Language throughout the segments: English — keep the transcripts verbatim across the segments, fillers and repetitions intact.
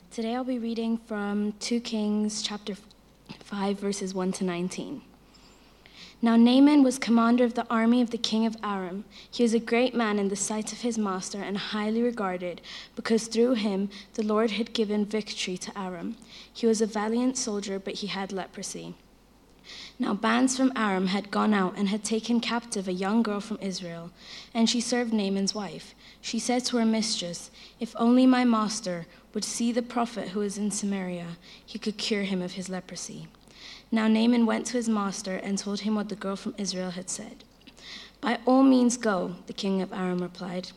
Today I'll be reading from Second Kings chapter five, verses one to nineteen. Now Naaman was commander of the army of the king of Aram. He was a great man in the sight of his master and highly regarded, because through him the Lord had given victory to Aram. He was a valiant soldier, but he had leprosy. Now bands from Aram had gone out and had taken captive a young girl from Israel, and she served Naaman's wife. She said to her mistress, "If only my master would see the prophet who is in Samaria, he could cure him of his leprosy." Now Naaman went to his master and told him what the girl from Israel had said. "By all means go," the king of Aram replied.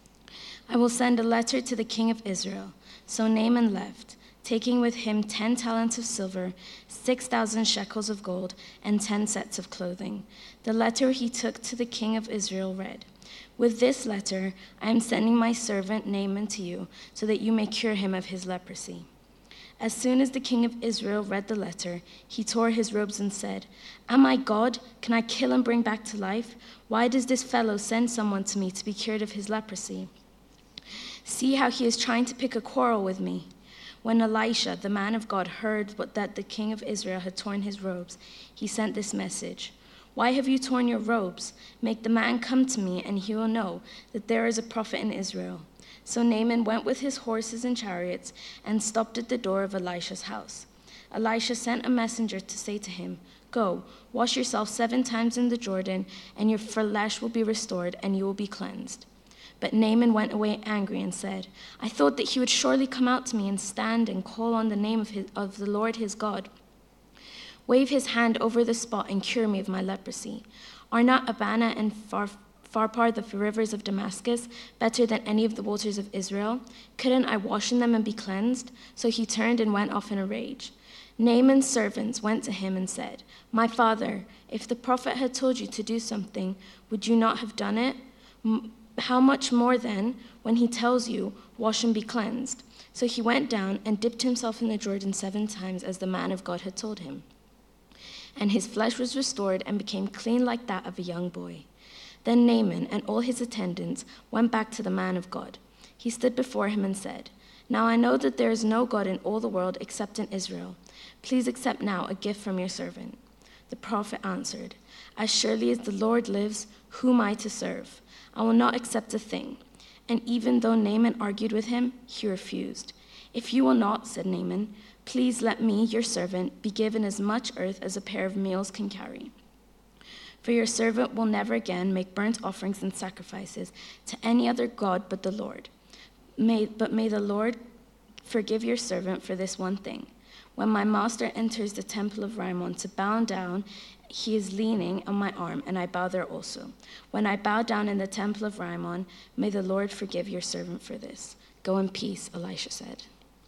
"I will send a letter to the king of Israel." So Naaman left, taking with him ten talents of silver, six thousand shekels of gold, and ten sets of clothing. The letter he took to the king of Israel read, "With this letter I am sending my servant Naaman to you, so that you may cure him of his leprosy." As soon as the king of Israel read the letter, he tore his robes and said, "Am I God? Can I kill and bring back to life? Why does this fellow send someone to me to be cured of his leprosy? See how he is trying to pick a quarrel with me." When Elisha, the man of God, heard what, that the king of Israel had torn his robes, he sent this message, "Why have you torn your robes? Make the man come to me, and he will know that there is a prophet in Israel." So Naaman went with his horses and chariots and stopped at the door of Elisha's house. Elisha sent a messenger to say to him, "Go, wash yourself seven times in the Jordan, and your flesh will be restored, and you will be cleansed." But Naaman went away angry and said, "I thought that he would surely come out to me and stand and call on the name of, his, of the Lord his God, wave his hand over the spot and cure me of my leprosy. Are not Abana and Phar- Pharpar, the rivers of Damascus, better than any of the waters of Israel? Couldn't I wash in them and be cleansed?" So he turned and went off in a rage. Naaman's servants went to him and said, "My father, if the prophet had told you to do something, would you not have done it? M- How much more then, when he tells you, 'Wash and be cleansed'?" So he went down and dipped himself in the Jordan seven times, as the man of God had told him. And his flesh was restored and became clean like that of a young boy. Then Naaman and all his attendants went back to the man of God. He stood before him and said, "Now I know that there is no God in all the world except in Israel. Please accept now a gift from your servant." The prophet answered, "As surely as the Lord lives, whom I to serve, I will not accept a thing." And even though Naaman argued with him, he refused. "If you will not," said Naaman, "please let me, your servant, be given as much earth as a pair of mules can carry. For your servant will never again make burnt offerings and sacrifices to any other god but the Lord. May, but may the Lord forgive your servant for this one thing. When my master enters the temple of Rimmon to bow down, he is leaning on my arm, and I bow there also. When I bow down in the temple of Rimmon, may the Lord forgive your servant for this." "Go in peace," Elisha said.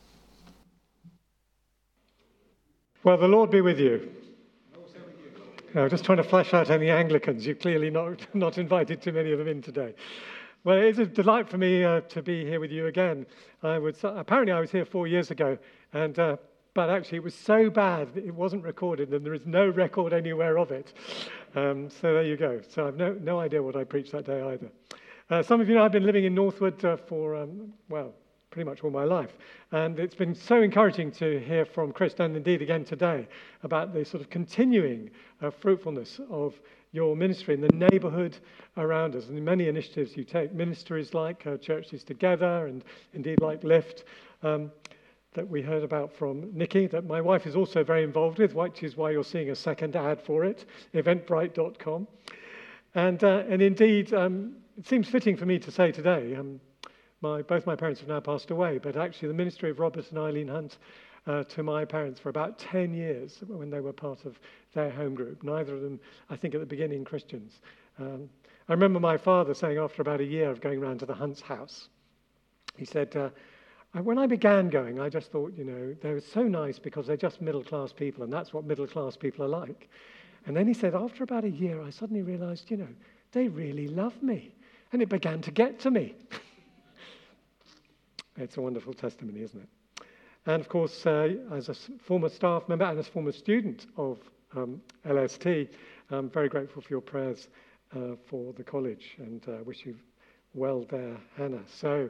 Well, the Lord be with you. I'm just trying to flash out any Anglicans. You've clearly not, not invited too many of them in today. Well, it is a delight for me uh, to be here with you again. I would, apparently I was here four years ago, and uh, but actually it was so bad that it wasn't recorded, and there is no record anywhere of it. Um, so there you go. So I've no, no idea what I preached that day either. Uh, some of you know I've been living in Northwood uh, for, um, well, pretty much all my life. And it's been so encouraging to hear from Chris, and indeed again today, about the sort of continuing uh, fruitfulness of your ministry in the neighbourhood around us, and the many initiatives you take, ministries like uh, Churches Together, and indeed like Lift, um, that we heard about from Nikki, that my wife is also very involved with, which is why you're seeing a second ad for it, eventbrite dot com. And, uh, and indeed, um, it seems fitting for me to say today, um, My, both my parents have now passed away, but actually the ministry of Robert and Eileen Hunt uh, to my parents for about ten years when they were part of their home group. Neither of them, I think, at the beginning Christians. Um, I remember my father saying after about a year of going round to the Hunt's house, he said, uh, when I began going, I just thought, you know, they were so nice because they're just middle-class people, and that's what middle-class people are like. And then he said, after about a year, I suddenly realized, you know, they really love me. And it began to get to me. It's a wonderful testimony, isn't it? And of course, uh, as a former staff member and as a former student of um, L S T, I'm very grateful for your prayers uh, for the college, and uh, wish you well there, Hannah. So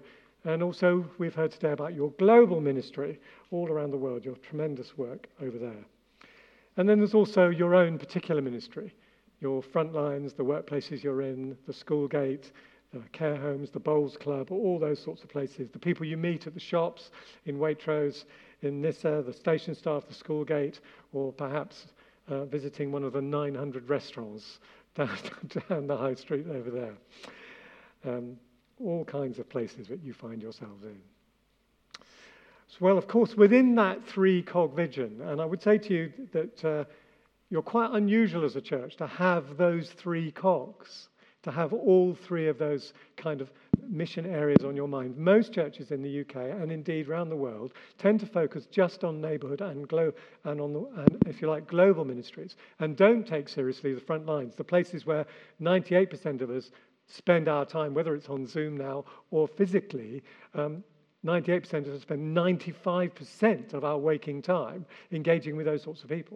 And also, we've heard today about your global ministry all around the world, your tremendous work over there. And then there's also your own particular ministry, your front lines, the workplaces you're in, the school gate, the care homes, the bowls club, all those sorts of places, the people you meet at the shops, in Waitrose, in Nissa, the station staff, the school gate, or perhaps uh, visiting one of the nine hundred restaurants down, down the high street over there. Um, all kinds of places that you find yourselves in. So, well, of course, within that three-cog vision, and I would say to you that uh, you're quite unusual as a church to have those three cogs, to have all three of those kind of mission areas on your mind. Most churches in the U K, and indeed around the world, tend to focus just on neighbourhood and, glo- and on, the, and if you like, global ministries, and don't take seriously the front lines, the places where ninety-eight percent of us spend our time, whether it's on Zoom now or physically. um, ninety-eight percent of us spend ninety-five percent of our waking time engaging with those sorts of people.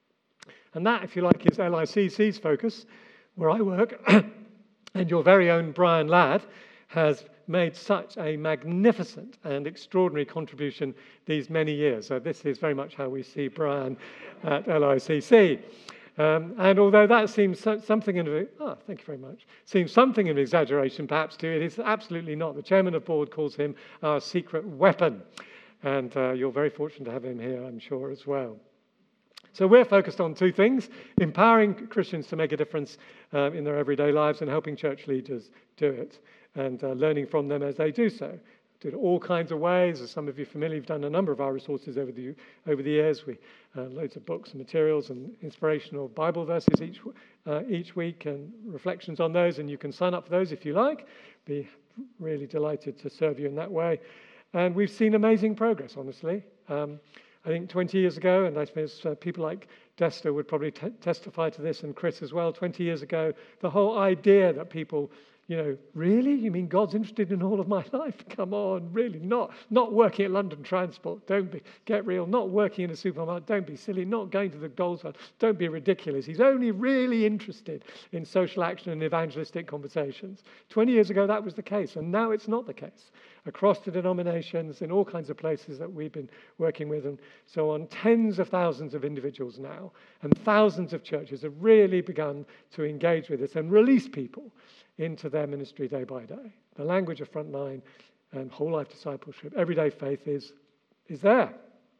And that, if you like, is L I C C's focus, where I work. And your very own Brian Ladd has made such a magnificent and extraordinary contribution these many years. So this is very much how we see Brian at L I C C. Um, and although that seems so, something in a, oh, thank you very much, seems something of an exaggeration perhaps to you, it is absolutely not. The chairman of board calls him our secret weapon. And uh, you're very fortunate to have him here, I'm sure, as well. So we're focused on two things: empowering Christians to make a difference uh, in their everyday lives and helping church leaders do it, and uh, learning from them as they do so. Do it all kinds of ways. As some of you are familiar, we've done a number of our resources over the over the years. We uh, loads of books and materials and inspirational Bible verses each uh, each week and reflections on those. And you can sign up for those if you like. Be really delighted to serve you in that way. And we've seen amazing progress, honestly. Um, I think twenty years ago, and I suppose uh, people like Desta would probably t- testify to this, and Chris as well, twenty years ago, the whole idea that people, you know, really? You mean God's interested in all of my life? Come on, really? Not not working at London Transport, don't be, get real. Not working in a supermarket, don't be silly. Not going to the Gold Fund, don't be ridiculous. He's only really interested in social action and evangelistic conversations. twenty years ago, that was the case, and now it's not the case. Across the denominations, in all kinds of places that we've been working with and so on, tens of thousands of individuals now and thousands of churches have really begun to engage with this and release people into their ministry day by day. The language of frontline and whole life discipleship, everyday faith is, is there.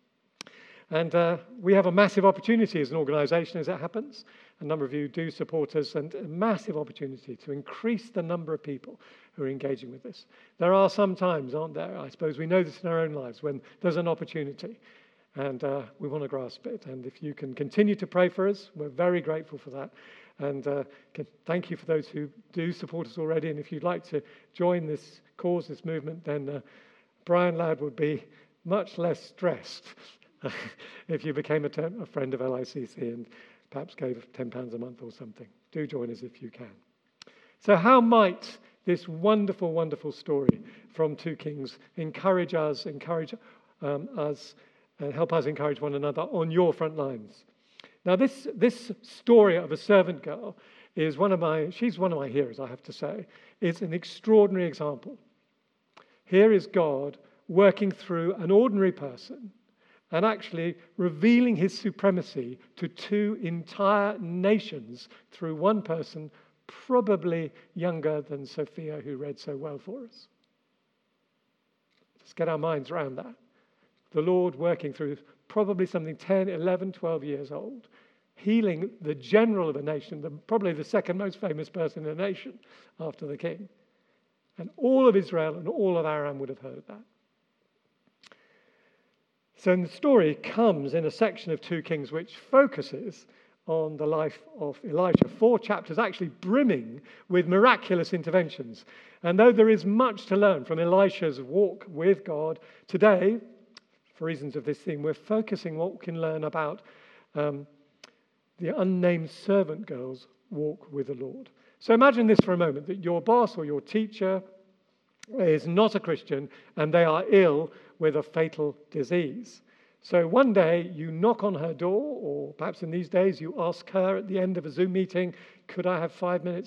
And uh, we have a massive opportunity as an organisation as it happens. A number of you do support us, and a massive opportunity to increase the number of people who are engaging with this. There are some times, aren't there? I suppose we know this in our own lives, when there's an opportunity and uh, we want to grasp it. And if you can continue to pray for us, we're very grateful for that. And uh, can thank you for those who do support us already. And if you'd like to join this cause, this movement, then uh, Brian Ladd would be much less stressed if you became a, tem- a friend of L I C C and perhaps gave ten pounds a month or something. Do join us if you can. So how might this wonderful, wonderful story from two Kings encourage us, encourage um, us, and help us encourage one another on your front lines? Now, this, this story of a servant girl is one of my, she's one of my heroes, I have to say. It's an extraordinary example. Here is God working through an ordinary person and actually revealing his supremacy to two entire nations through one person, probably younger than Sophia, who read so well for us. Let's get our minds around that. The Lord working through probably something ten, eleven, twelve years old, healing the general of a nation, the, probably the second most famous person in a nation after the king. And all of Israel and all of Aram would have heard that. So the story comes in a section of two Kings which focuses on the life of Elijah. Four chapters actually brimming with miraculous interventions. And though there is much to learn from Elisha's walk with God, today, for reasons of this theme, we're focusing what we can learn about um, the unnamed servant girl's walk with the Lord. So imagine this for a moment, that your boss or your teacher is not a Christian and they are ill with a fatal disease. So one day you knock on her door, or perhaps in these days you ask her at the end of a Zoom meeting, could I have five minutes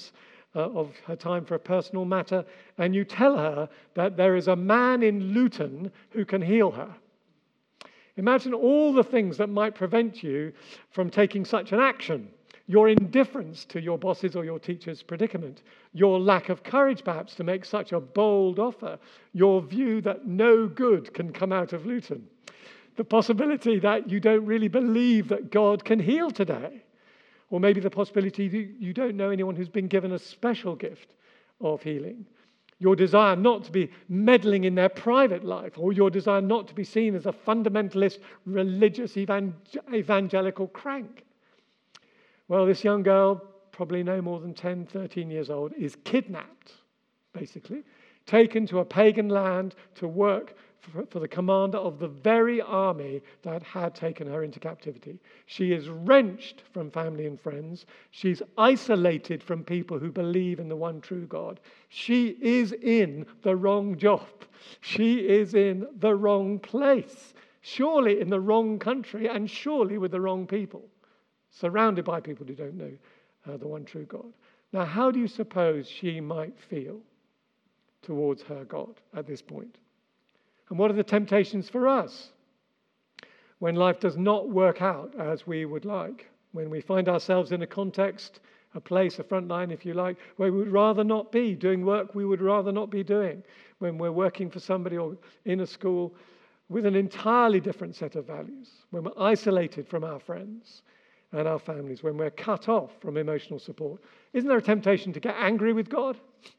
uh, of her time for a personal matter, and you tell her that there is a man in Luton who can heal her. Imagine all the things that might prevent you from taking such an action. Your indifference to your boss's or your teacher's predicament, your lack of courage perhaps to make such a bold offer, your view that no good can come out of Luton, the possibility that you don't really believe that God can heal today, or maybe the possibility that you don't know anyone who's been given a special gift of healing. Your desire not to be meddling in their private life, or your desire not to be seen as a fundamentalist, religious, evangelical crank. Well, this young girl, probably no more than ten, thirteen years old, is kidnapped, basically, taken to a pagan land to work for, for the commander of the very army that had taken her into captivity. She is wrenched from family and friends. She's isolated from people who believe in the one true God. She is in the wrong job. She is in the wrong place, surely in the wrong country, and surely with the wrong people, surrounded by people who don't know uh, the one true God. Now, how do you suppose she might feel towards her God at this point? And what are the temptations for us when life does not work out as we would like? When we find ourselves in a context, a place, a front line, if you like, where we would rather not be, doing work we would rather not be doing. When we're working for somebody or in a school with an entirely different set of values. When we're isolated from our friends and our families. When we're cut off from emotional support. Isn't there a temptation to get angry with God?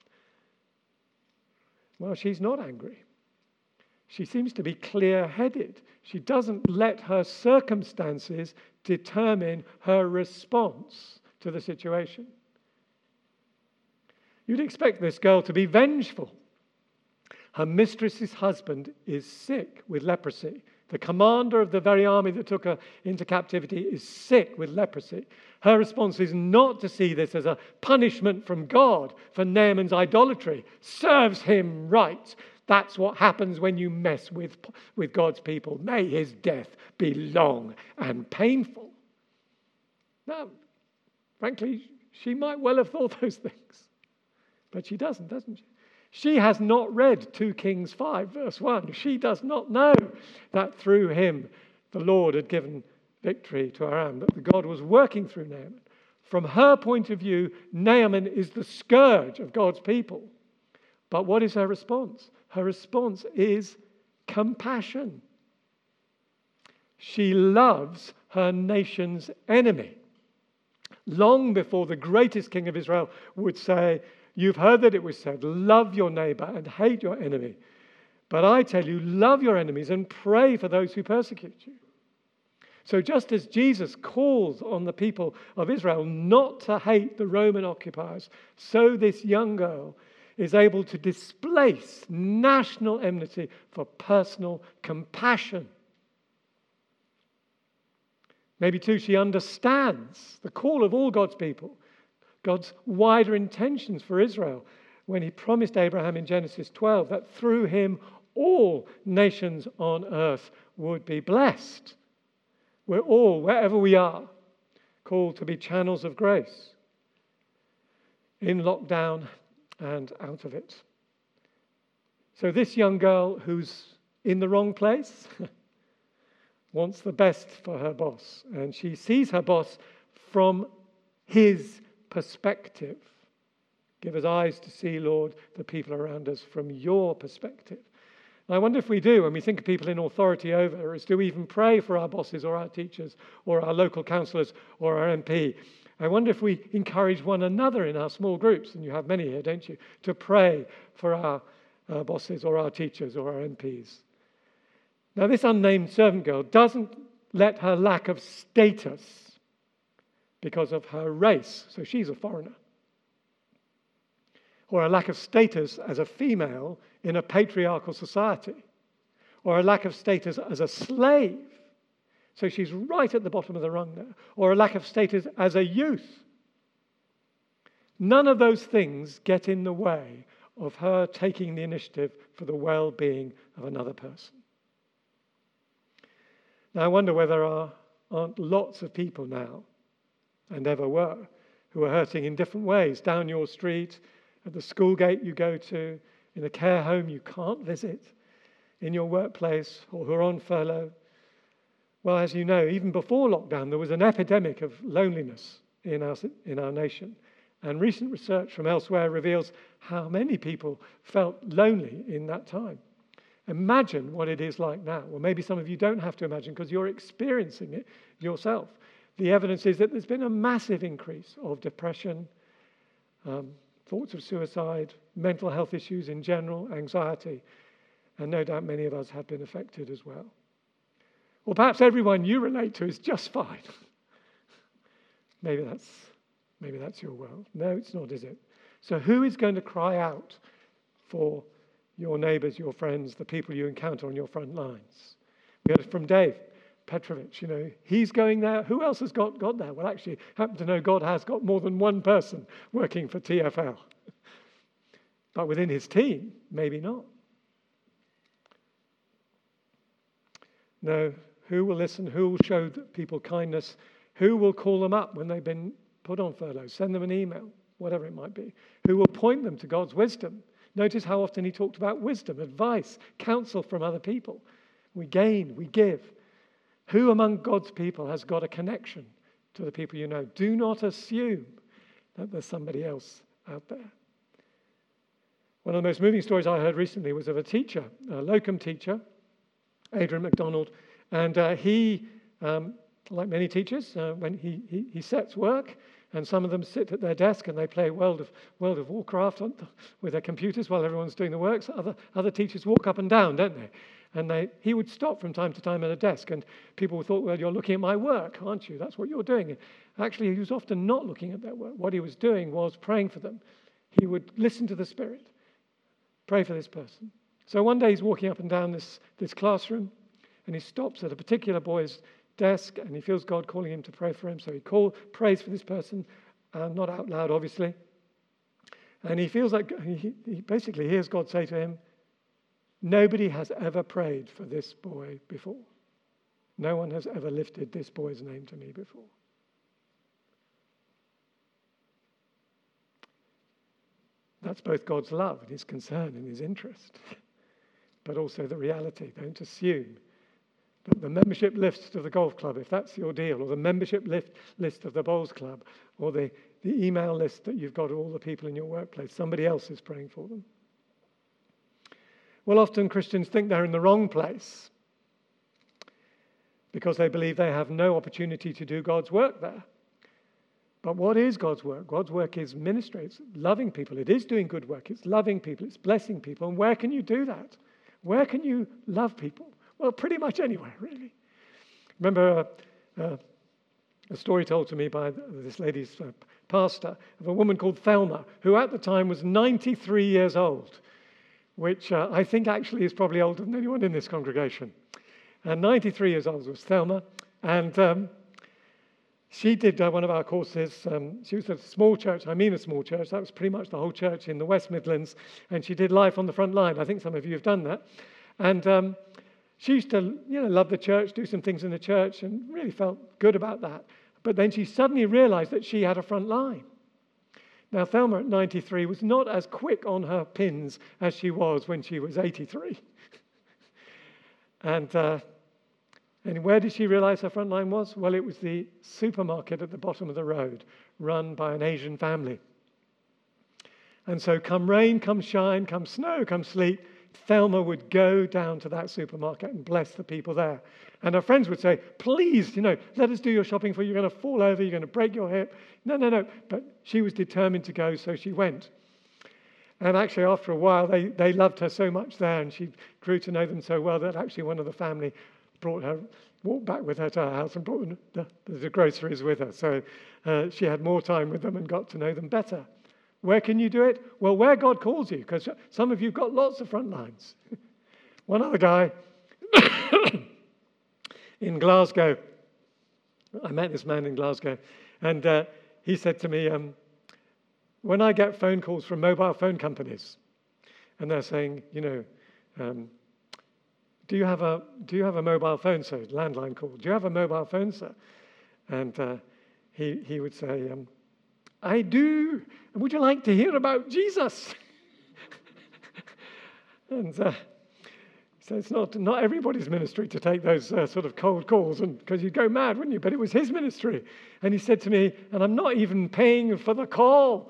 Well, she's not angry. She seems to be clear-headed. She doesn't let her circumstances determine her response to the situation. You'd expect this girl to be vengeful. Her mistress's husband is sick with leprosy. The commander of the very army that took her into captivity is sick with leprosy. Her response is not to see this as a punishment from God for Naaman's idolatry. Serves him right. That's what happens when you mess with, with God's people. May his death be long and painful. Now, frankly, she might well have thought those things. But she doesn't, doesn't she? She has not read Second Kings five, verse one. She does not know that through him the Lord had given victory to Aram, that God was working through Naaman. From her point of view, Naaman is the scourge of God's people. But what is her response? Her response is compassion. She loves her nation's enemy. Long before the greatest king of Israel would say, you've heard that it was said, love your neighbor and hate your enemy. But I tell you, love your enemies and pray for those who persecute you. So just as Jesus calls on the people of Israel not to hate the Roman occupiers, so this young girl is able to displace national enmity for personal compassion. Maybe too, she understands the call of all God's people, God's wider intentions for Israel, when he promised Abraham in Genesis twelve that through him all nations on earth would be blessed. We're all, wherever we are, called to be channels of grace in lockdown and out of it. So this young girl who's in the wrong place wants the best for her boss, and she sees her boss from his perspective. Give us eyes to see, Lord, the people around us from your perspective. And I wonder if we do, when we think of people in authority over us, do we even pray for our bosses or our teachers or our local councillors or our M P? I wonder if we encourage one another in our small groups, and you have many here, don't you, to pray for our, our bosses or our teachers or our M Ps. Now, this unnamed servant girl doesn't let her lack of status because of her race, so she's a foreigner, or a lack of status as a female in a patriarchal society, or a lack of status as a slave, so she's right at the bottom of the rung there, or a lack of status as a youth. None of those things get in the way of her taking the initiative for the well-being of another person. Now, I wonder whether there are, aren't lots of people now, and ever were, who are hurting in different ways, down your street, at the school gate you go to, in a care home you can't visit, in your workplace, or who are on furlough. Well, as you know, even before lockdown, there was an epidemic of loneliness in our, in our nation. And recent research from elsewhere reveals how many people felt lonely in that time. Imagine what it is like now. Well, maybe some of you don't have to imagine because you're experiencing it yourself. The evidence is that there's been a massive increase of depression, um, thoughts of suicide, mental health issues in general, anxiety, and no doubt many of us have been affected as well. Or perhaps everyone you relate to is just fine. maybe that's maybe that's your world. No, it's not, is it? So who is going to cry out for your neighbours, your friends, the people you encounter on your front lines? We heard it from Dave Petrovich, you know, he's going there. Who else has got, got there? Well, actually, happen to know God has got more than one person working for T F L. But within his team, maybe not. No, who will listen? Who will show people kindness? Who will call them up when they've been put on furlough? Send them an email, whatever it might be. Who will point them to God's wisdom? Notice how often he talked about wisdom, advice, counsel from other people. We gain, we give. Who among God's people has got a connection to the people you know? Do not assume that there's somebody else out there. One of the most moving stories I heard recently was of a teacher, a locum teacher, Adrian MacDonald, and uh, he, um, like many teachers, uh, when he, he, he sets work, and some of them sit at their desk and they play World of World of Warcraft on, with their computers while everyone's doing the work. So other other teachers walk up and down, don't they? And they, he would stop from time to time at a desk, and people thought, well, you're looking at my work, aren't you? That's what you're doing. And actually, he was often not looking at their work. What he was doing was praying for them. He would listen to the Spirit, pray for this person. So one day he's walking up and down this, this classroom, and he stops at a particular boy's desk, and he feels God calling him to pray for him. So he call, prays for this person, uh, not out loud, obviously. And he feels like he, he basically hears God say to him, nobody has ever prayed for this boy before. No one has ever lifted this boy's name to me before. That's both God's love and his concern and his interest, but also the reality. Don't assume that the membership list of the golf club, if that's your deal, or the membership list, list of the bowls club, or the, the email list that you've got of all the people in your workplace, somebody else is praying for them. Well, often Christians think they're in the wrong place because they believe they have no opportunity to do God's work there. But what is God's work? God's work is ministry. It's loving people. It is doing good work. It's loving people. It's blessing people. And where can you do that? Where can you love people? Well, pretty much anywhere, really. Remember uh, uh, a story told to me by this lady's uh, pastor of a woman called Thelma, who at the time was ninety-three years old, which uh, I think actually is probably older than anyone in this congregation. And ninety-three years old was Thelma, and um, she did uh, one of our courses. Um, she was at a small church, I mean a small church, that was pretty much the whole church in the West Midlands, and she did Life on the Front Line. I think some of you have done that. And um, she used to, you know, love the church, do some things in the church, and really felt good about that. But then she suddenly realized that she had a front line. Now, Thelma at ninety-three was not as quick on her pins as she was when she was eighty-three. and, uh, and where did she realize her front line was? Well, it was the supermarket at the bottom of the road, run by an Asian family. And so come rain, come shine, come snow, come sleet, Thelma would go down to that supermarket and bless the people there. And her friends would say, please, you know, let us do your shopping for you. You're going to fall over. You're going to break your hip. No, no, no. But she was determined to go, so she went. And actually, after a while, they, they loved her so much there, and she grew to know them so well that actually one of the family brought her, walked back with her to her house and brought the, the, the groceries with her. So uh, she had more time with them and got to know them better. Where can you do it? Well, where God calls you, because some of you have got lots of front lines. One other guy in Glasgow, I met this man in Glasgow, and uh, he said to me, um, when I get phone calls from mobile phone companies, and they're saying, you know, um, do you have a do you have a mobile phone, sir? Landline call. Do you have a mobile phone, sir? And uh, he he would say, um, I do. And would you like to hear about Jesus? and uh, so it's not, not everybody's ministry to take those uh, sort of cold calls, and because you'd go mad, wouldn't you? But it was his ministry. And he said to me, and I'm not even paying for the call.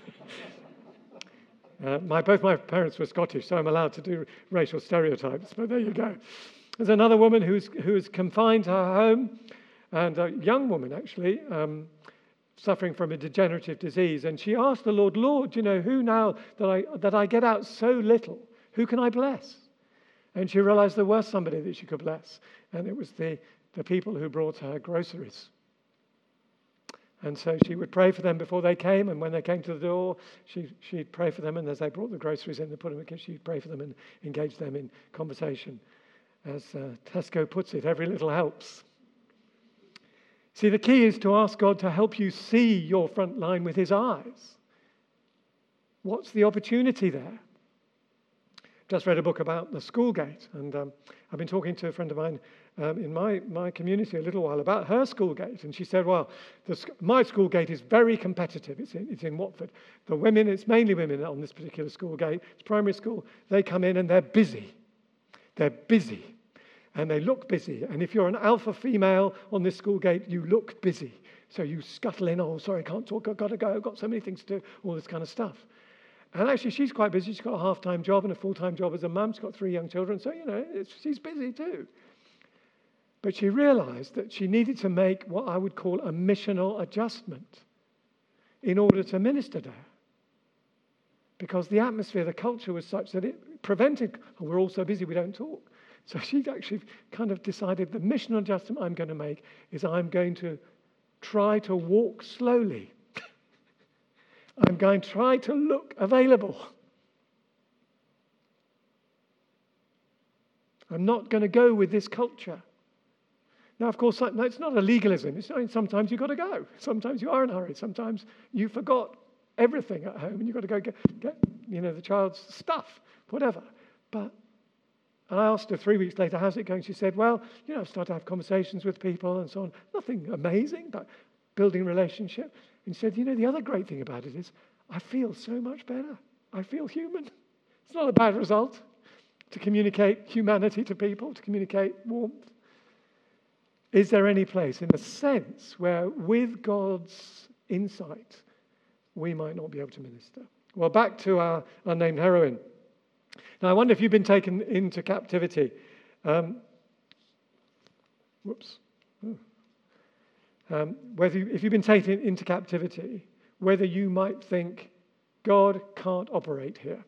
uh, my, both my parents were Scottish, so I'm allowed to do racial stereotypes. But there you go. There's another woman who's who's confined to her home, and a young woman actually, um, suffering from a degenerative disease. And she asked the Lord, Lord, you know, who now that I that I get out so little, who can I bless? And she realized there was somebody that she could bless, and it was the, the people who brought her groceries. And so she would pray for them before they came, and when they came to the door, she, she'd pray for them, and as they brought the groceries in, they put them in, she'd pray for them and engage them in conversation. As uh, Tesco puts it, every little helps. See, the key is to ask God to help you see your front line with his eyes. What's the opportunity there? Just read a book about the school gate, and um, I've been talking to a friend of mine um, in my, my community a little while about her school gate, and she said, well, the, my school gate is very competitive. It's in, it's in Watford. The women, it's mainly women on this particular school gate. It's primary school. They come in and they're busy. They're busy, and they look busy. And if you're an alpha female on this school gate, you look busy. So you scuttle in, oh, sorry, I can't talk, I've got to go, I've got so many things to do, all this kind of stuff. And actually, she's quite busy. She's got a half-time job and a full-time job as a mum. She's got three young children. So, you know, it's, she's busy too. But she realized that she needed to make what I would call a missional adjustment in order to minister to her. Because the atmosphere, the culture was such that it prevented, oh, we're all so busy we don't talk. So she actually kind of decided the missional adjustment I'm going to make is I'm going to try to walk slowly. I'm going to try to look available. I'm not going to go with this culture. Now, of course, it's not a legalism. It's not, sometimes you've got to go. Sometimes you are in a hurry. Sometimes you forgot everything at home and you've got to go get, get you know, the child's stuff, whatever. But and I asked her three weeks later, how's it going? She said, well, you know, I've started to have conversations with people and so on. Nothing amazing, but building relationship. And she said, you know, the other great thing about it is I feel so much better. I feel human. It's not a bad result to communicate humanity to people, to communicate warmth. Is there any place in a sense where with God's insight, we might not be able to minister? Well, back to our unnamed heroine. Now, I wonder if you've been taken into captivity. Um, whoops. Oh. Um, whether you, if you've been taken into captivity, whether you might think God can't operate here.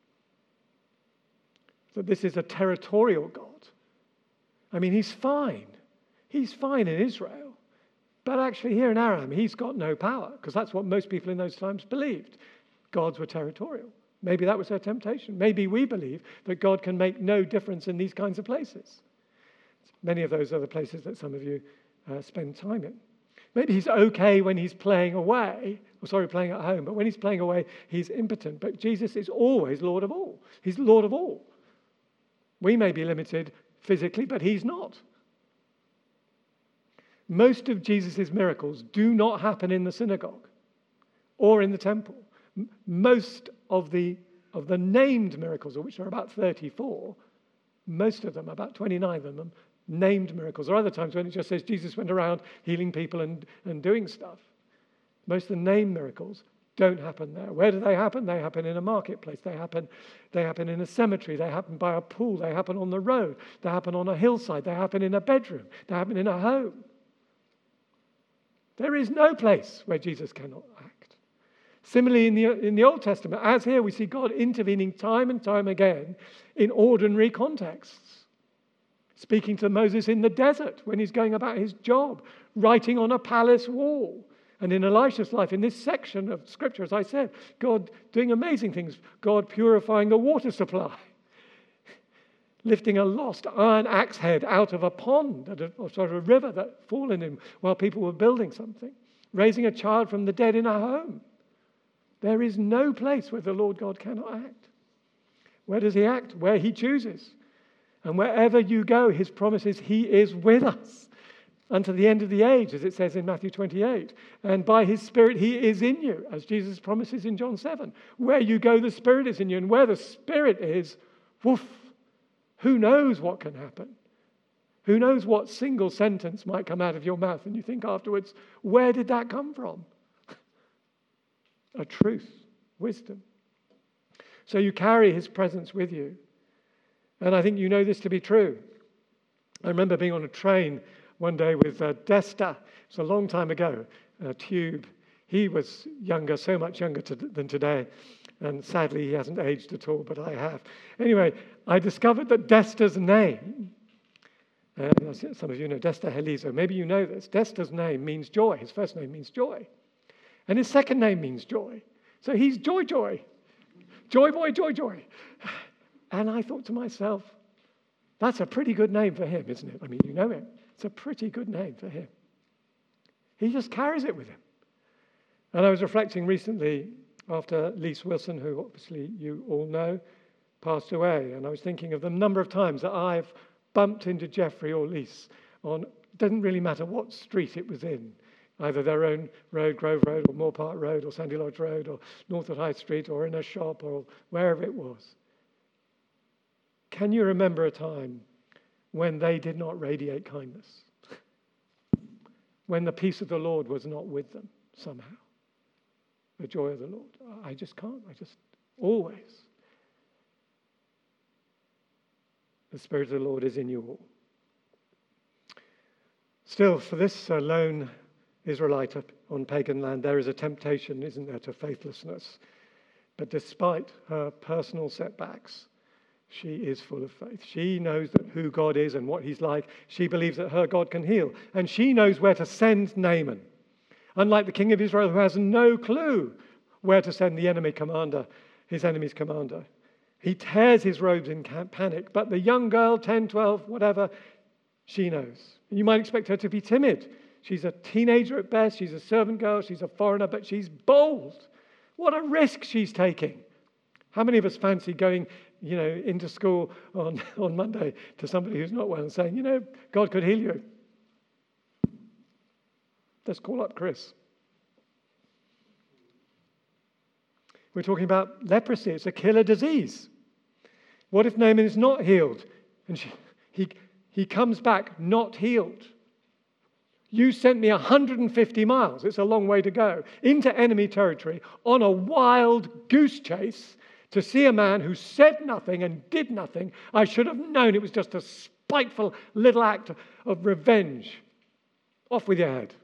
That this is a territorial God. I mean, he's fine. He's fine in Israel. But actually here in Aram, he's got no power, because that's what most people in those times believed. Gods were territorial. Maybe that was their temptation. Maybe we believe that God can make no difference in these kinds of places. Many of those are the places that some of you uh, spend time in. Maybe he's okay when he's playing away, or sorry, playing at home, but when he's playing away, he's impotent. But Jesus is always Lord of all. He's Lord of all. We may be limited physically, but he's not. Most of Jesus' miracles do not happen in the synagogue or in the temple. M- most of the, of the named miracles, of which there are about thirty-four, most of them, about twenty-nine of them, named miracles. Or other times when it just says Jesus went around healing people and, and doing stuff. Most of the named miracles don't happen there. Where do they happen? They happen in a marketplace. They happen, they happen in a cemetery. They happen by a pool. They happen on the road. They happen on a hillside. They happen in a bedroom. They happen in a home. There is no place where Jesus cannot act. Similarly, in the, in the Old Testament, as here, we see God intervening time and time again in ordinary contexts. Speaking to Moses in the desert when he's going about his job, writing on a palace wall. And in Elisha's life, in this section of Scripture, as I said, God doing amazing things. God purifying the water supply. Lifting a lost iron axe head out of a pond, or sort of a river that had fallen in while people were building something. Raising a child from the dead in a home. There is no place where the Lord God cannot act. Where does he act? Where he chooses. And wherever you go, his promise is he is with us. unto the end of the age, as it says in Matthew twenty-eight. And by his Spirit he is in you, as Jesus promises in John seven. Where you go, the Spirit is in you. And where the Spirit is, woof, who knows what can happen? Who knows what single sentence might come out of your mouth and you think afterwards, where did that come from? A truth, wisdom. So you carry his presence with you. And I think you know this to be true. I remember being on a train one day with uh, Desta. It's a long time ago, a Tube. He was younger, so much younger to, than today. And sadly, he hasn't aged at all, but I have. Anyway, I discovered that Desta's name, and some of you know Desta Helizo, maybe you know this. Desta's name means joy. His first name means joy. And his second name means joy. So he's Joy Joy. Joy Boy, Joy Joy. And I thought to myself, that's a pretty good name for him, isn't it? I mean, you know him. It's a pretty good name for him. He just carries it with him. And I was reflecting recently after Lise Wilson, who obviously you all know, passed away. And I was thinking of the number of times that I've bumped into Jeffrey or Lise on, doesn't really matter what street it was in, either their own road, Grove Road, or Moore Park Road, or Sandy Lodge Road, or Northwood High Street, or in a shop, or wherever it was. Can you remember a time when they did not radiate kindness? When the peace of the Lord was not with them somehow? The joy of the Lord. I just can't. I just always. The Spirit of the Lord is in you all. Still, for this uh, lone Israelite on pagan land, there is a temptation, isn't there, to faithlessness. But despite her personal setbacks, she is full of faith. She knows that who God is and what he's like. She believes that her God can heal. And she knows where to send Naaman. Unlike the king of Israel, who has no clue where to send the enemy commander, his enemy's commander. He tears his robes in panic. But the young girl, ten, twelve, whatever, she knows. You might expect her to be timid. She's a teenager at best. She's a servant girl. She's a foreigner, but she's bold. What a risk she's taking. How many of us fancy going, you know, into school on, on Monday to somebody who's not well and saying, you know, God could heal you? Let's call up Chris. We're talking about leprosy. It's a killer disease. What if Naaman is not healed? And she, he, he comes back not healed. You sent me one hundred fifty miles, it's a long way to go, into enemy territory on a wild goose chase to see a man who said nothing and did nothing. I should have known it was just a spiteful little act of revenge. Off with your head.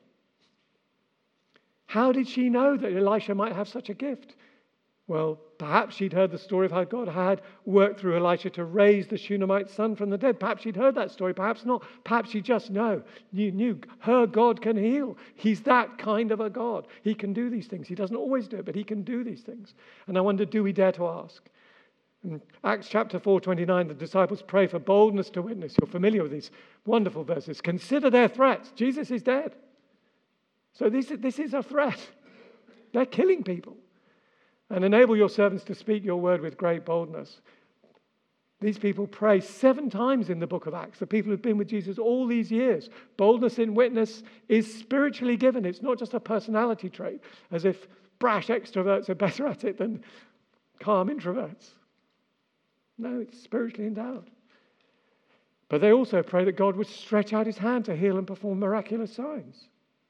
How did she know that Elisha might have such a gift? Well, perhaps she'd heard the story of how God had worked through Elisha to raise the Shunammite son from the dead. Perhaps she'd heard that story, perhaps not. Perhaps she just know, knew, knew her God can heal. He's that kind of a God. He can do these things. He doesn't always do it, but he can do these things. And I wonder, do we dare to ask? In Acts chapter four, twenty-nine, the disciples pray for boldness to witness. You're familiar with these wonderful verses. Consider their threats. Jesus is dead. So this, this is a threat. They're killing people. And enable your servants to speak your word with great boldness. These people pray seven times in the book of Acts. The people who've been with Jesus all these years. Boldness in witness is spiritually given. It's not just a personality trait, as if brash extroverts are better at it than calm introverts. No, it's spiritually endowed. But they also pray that God would stretch out his hand to heal and perform miraculous signs.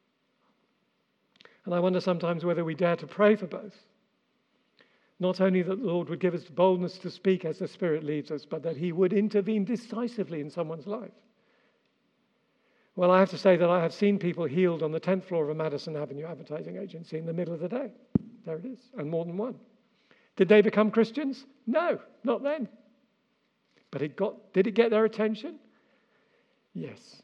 And I wonder sometimes whether we dare to pray for both. Not only that the Lord would give us boldness to speak as the Spirit leads us, but that he would intervene decisively in someone's life. Well, I have to say that I have seen people healed on the tenth floor of a Madison Avenue advertising agency in the middle of the day. There it is, and more than one. Did they become Christians? No, not then. But it got, did it get their attention? Yes.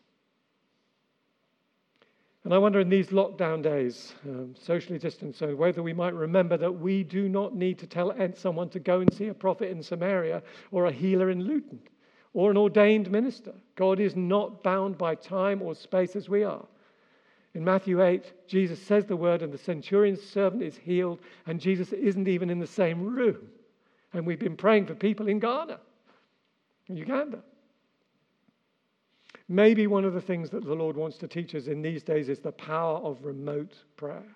And I wonder in these lockdown days, um, socially distanced, so whether we might remember that we do not need to tell someone to go and see a prophet in Samaria or a healer in Luton or an ordained minister. God is not bound by time or space as we are. In Matthew eight, Jesus says the word and the centurion's servant is healed, and Jesus isn't even in the same room. And we've been praying for people in Ghana, in Uganda. Maybe one of the things that the Lord wants to teach us in these days is the power of remote prayer.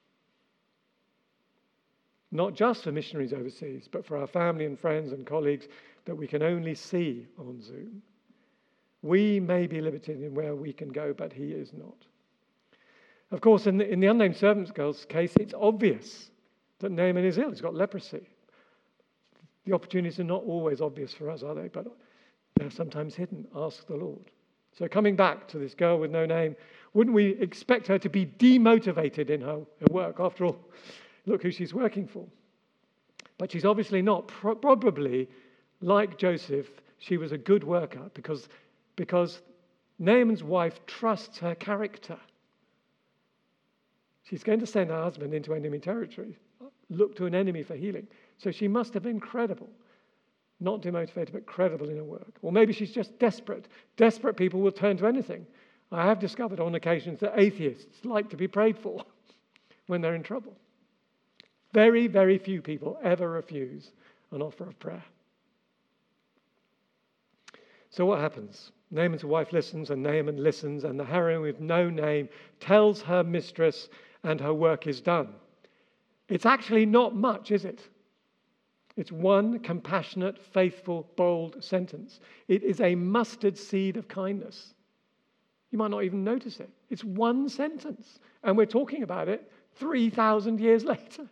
Not just for missionaries overseas, but for our family and friends and colleagues that we can only see on Zoom. We may be limited in where we can go, but he is not. Of course, in the, in the unnamed servant girl's case, it's obvious that Naaman is ill. He's got leprosy. The opportunities are not always obvious for us, are they? But they're sometimes hidden. Ask the Lord. So coming back to this girl with no name, wouldn't we expect her to be demotivated in her, her work? After all, look who she's working for. But she's obviously not. Pro- probably, like Joseph, she was a good worker because, because Naaman's wife trusts her character. She's going to send her husband into enemy territory, look to an enemy for healing. So she must have been credible. Not demotivated, but credible in her work. Or maybe she's just desperate. Desperate people will turn to anything. I have discovered on occasions that atheists like to be prayed for when they're in trouble. Very, very few people ever refuse an offer of prayer. So what happens? Naaman's wife listens, and Naaman listens, and the heroine with no name tells her mistress, and her work is done. It's actually not much, is it? It's one compassionate, faithful, bold sentence. It is a mustard seed of kindness. You might not even notice it. It's one sentence, and we're talking about it three thousand years later.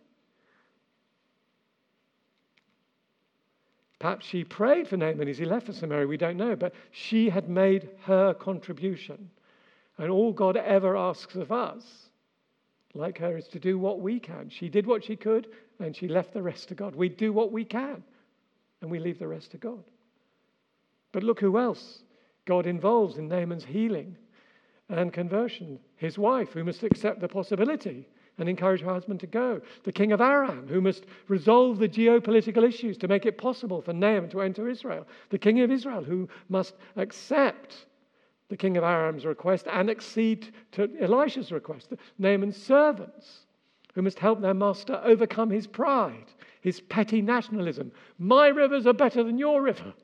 Perhaps she prayed for Naaman as he left for Samaria, we don't know, but she had made her contribution. And all God ever asks of us, like her, is to do what we can. She did what she could, and she left the rest to God. We do what we can, and we leave the rest to God. But look who else God involves in Naaman's healing and conversion. His wife, who must accept the possibility and encourage her husband to go. The king of Aram, who must resolve the geopolitical issues to make it possible for Naaman to enter Israel. The king of Israel, who must accept the king of Aram's request and accede to Elisha's request. Naaman's servants, who must help their master overcome his pride, his petty nationalism. My rivers are better than your river.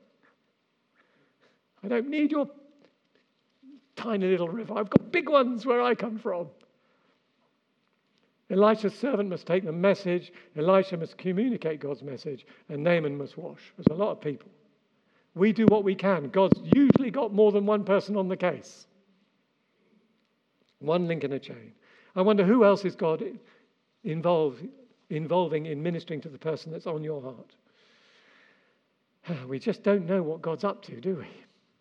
I don't need your tiny little river. I've got big ones where I come from. Elisha's servant must take the message. Elisha must communicate God's message. And Naaman must wash. There's a lot of people. We do what we can. God's usually got more than one person on the case. One link in a chain. I wonder who else is God involved, involving in ministering to the person that's on your heart. We just don't know what God's up to, do we?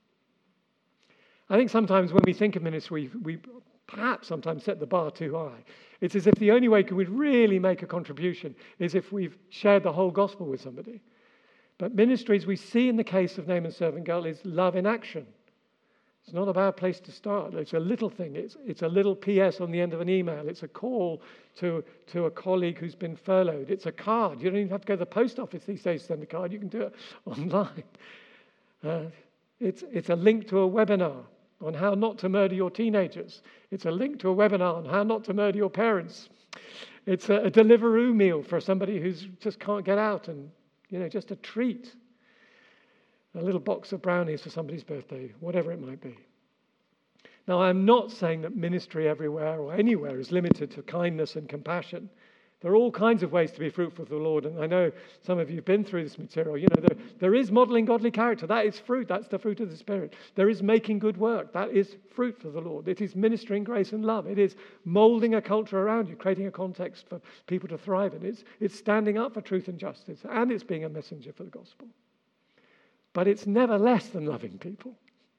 I think sometimes when we think of ministry, we perhaps sometimes set the bar too high. It's as if the only way we'd really make a contribution is if we've shared the whole gospel with somebody. But ministry, as we see in the case of Naaman's servant girl, is love in action. It's not a bad place to start. It's a little thing. It's, it's a little P S on the end of an email. It's a call to, to a colleague who's been furloughed. It's a card. You don't even have to go to the post office these days to send a card. You can do it online. Uh, it's, it's a link to a webinar on how not to murder your teenagers. It's a link to a webinar on how not to murder your parents. It's a, a Deliveroo meal for somebody who just can't get out, and, you know, just a treat. A little box of brownies for somebody's birthday, whatever it might be. Now, I'm not saying that ministry everywhere or anywhere is limited to kindness and compassion. There are all kinds of ways to be fruitful for the Lord, and I know some of you have been through this material. You know, there, there is modeling godly character. That is fruit. That's the fruit of the Spirit. There is making good work. That is fruit for the Lord. It is ministering grace and love. It is molding a culture around you, creating a context for people to thrive in. It's, it's standing up for truth and justice, and it's being a messenger for the gospel. But it's never less than loving people.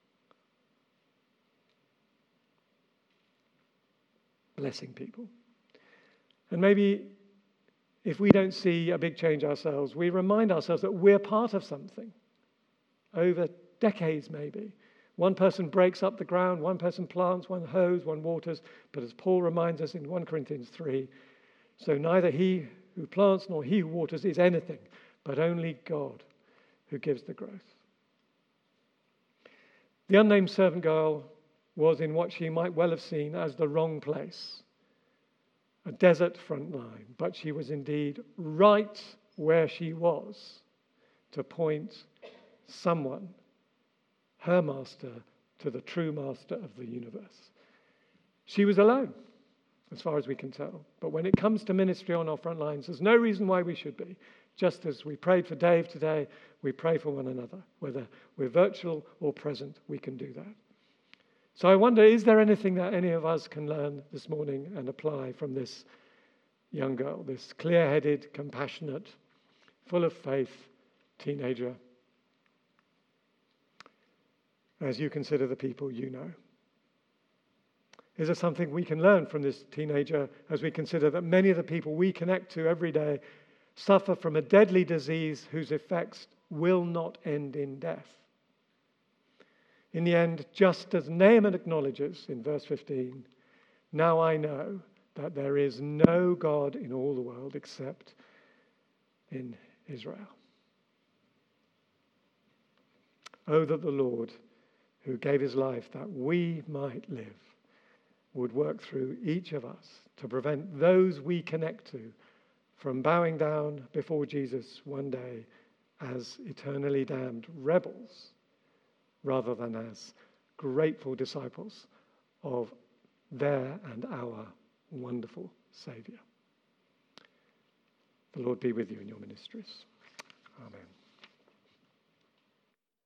Blessing people. And maybe if we don't see a big change ourselves, we remind ourselves that we're part of something. Over decades, maybe. One person breaks up the ground, one person plants, one hoes, one waters. But as Paul reminds us in First Corinthians three, so neither he who plants nor he who waters is anything, but only God who gives the growth. The unnamed servant girl was in what she might well have seen as the wrong place. A desert front line, but she was indeed right where she was to point someone, her master, to the true master of the universe. She was alone, as far as we can tell. But when it comes to ministry on our front lines, there's no reason why we should be. Just as we prayed for Dave today, we pray for one another. Whether we're virtual or present, we can do that. So I wonder, is there anything that any of us can learn this morning and apply from this young girl, this clear-headed, compassionate, full of faith teenager, as you consider the people you know? Is there something we can learn from this teenager as we consider that many of the people we connect to every day suffer from a deadly disease whose effects will not end in death? In the end, just as Naaman acknowledges in verse fifteen, now I know that there is no God in all the world except in Israel. Oh, that the Lord, who gave his life that we might live, would work through each of us to prevent those we connect to from bowing down before Jesus one day as eternally damned rebels, rather than as grateful disciples of their and our wonderful Saviour. The Lord be with you in your ministries. Amen.